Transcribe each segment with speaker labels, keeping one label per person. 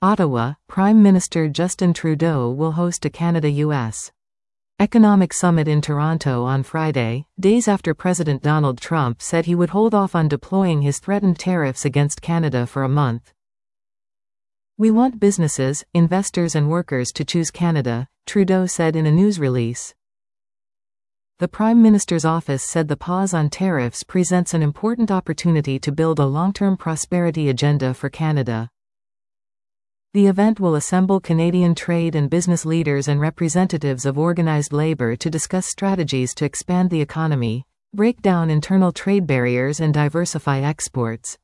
Speaker 1: Ottawa, Prime Minister Justin Trudeau will host a Canada-US economic summit in Toronto on Friday, days after President Donald Trump said he would hold off on deploying his threatened tariffs against Canada for a month. "We want businesses, investors and workers to choose Canada," Trudeau said in a news release. The Prime Minister's office said the pause on tariffs presents an important opportunity to build a long-term prosperity agenda for Canada. The event will assemble Canadian trade and business leaders and representatives of organized labor to discuss strategies to expand the economy, break down internal trade barriers and diversify exports.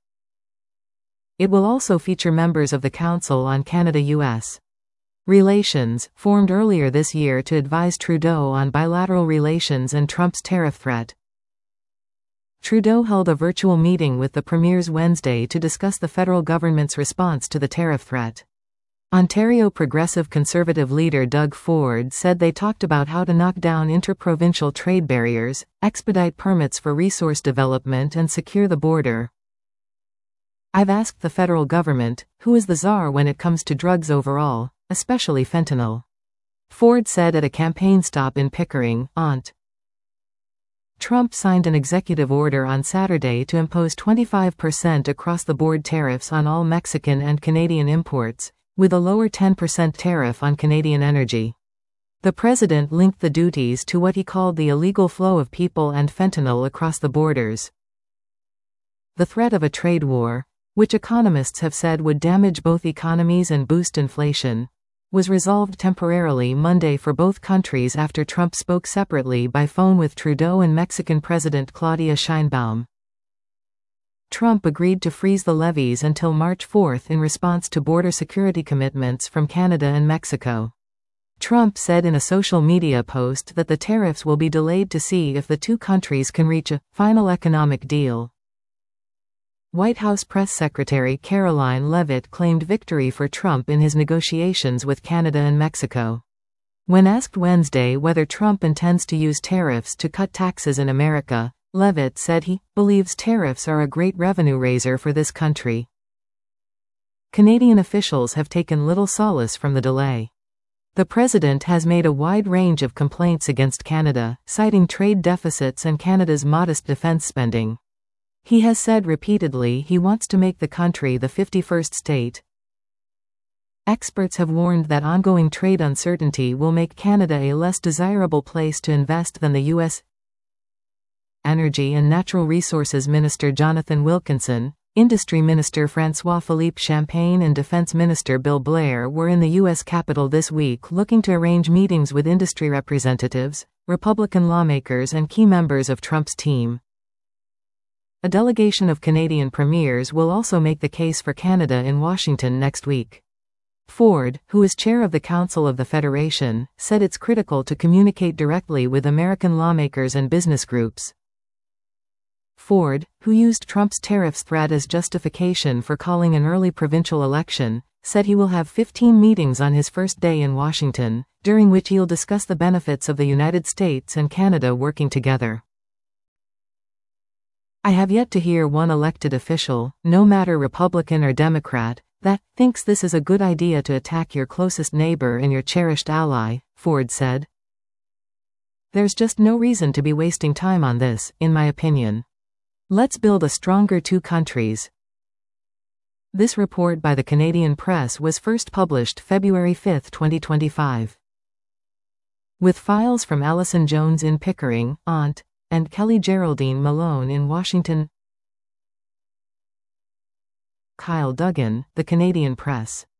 Speaker 1: It will also feature members of the Council on Canada-US Relations, formed earlier this year to advise Trudeau on bilateral relations and Trump's tariff threat. Trudeau held a virtual meeting with the premiers Wednesday to discuss the federal government's response to the tariff threat. Ontario Progressive Conservative leader Doug Ford said they talked about how to knock down interprovincial trade barriers, expedite permits for resource development and secure the border. "I've asked the federal government, who is the czar when it comes to drugs overall, especially fentanyl," Ford said at a campaign stop in Pickering, Ont. Trump signed an executive order on Saturday to impose 25% across-the-board tariffs on all Mexican and Canadian imports, with a lower 10% tariff on Canadian energy. The president linked the duties to what he called the illegal flow of people and fentanyl across the borders. The threat of a trade war, which economists have said would damage both economies and boost inflation, was resolved temporarily Monday for both countries after Trump spoke separately by phone with Trudeau and Mexican President Claudia Sheinbaum. Trump agreed to freeze the levies until March 4 in response to border security commitments from Canada and Mexico. Trump said in a social media post that the tariffs will be delayed to see if the two countries can reach a final economic deal. White House Press Secretary Caroline Leavitt claimed victory for Trump in his negotiations with Canada and Mexico. When asked Wednesday whether Trump intends to use tariffs to cut taxes in America, Leavitt said he believes tariffs are a great revenue raiser for this country. Canadian officials have taken little solace from the delay. The president has made a wide range of complaints against Canada, citing trade deficits and Canada's modest defense spending. He has said repeatedly he wants to make the country the 51st state. Experts have warned that ongoing trade uncertainty will make Canada a less desirable place to invest than the U.S. Energy and Natural Resources Minister Jonathan Wilkinson, Industry Minister François-Philippe Champagne and Defense Minister Bill Blair were in the U.S. Capitol this week looking to arrange meetings with industry representatives, Republican lawmakers and key members of Trump's team. A delegation of Canadian premiers will also make the case for Canada in Washington next week. Ford, who is chair of the Council of the Federation, said it's critical to communicate directly with American lawmakers and business groups. Ford, who used Trump's tariffs threat as justification for calling an early provincial election, said he will have 15 meetings on his first day in Washington, during which he'll discuss the benefits of the United States and Canada working together. "I have yet to hear one elected official, no matter Republican or Democrat, that thinks this is a good idea to attack your closest neighbor and your cherished ally," Ford said. "There's just no reason to be wasting time on this, in my opinion. Let's build a stronger two countries." This report by the Canadian Press was first published February 5, 2025. With files from Allison Jones in Pickering, Ont, and Kelly Geraldine Malone in Washington. Kyle Duggan, The Canadian Press.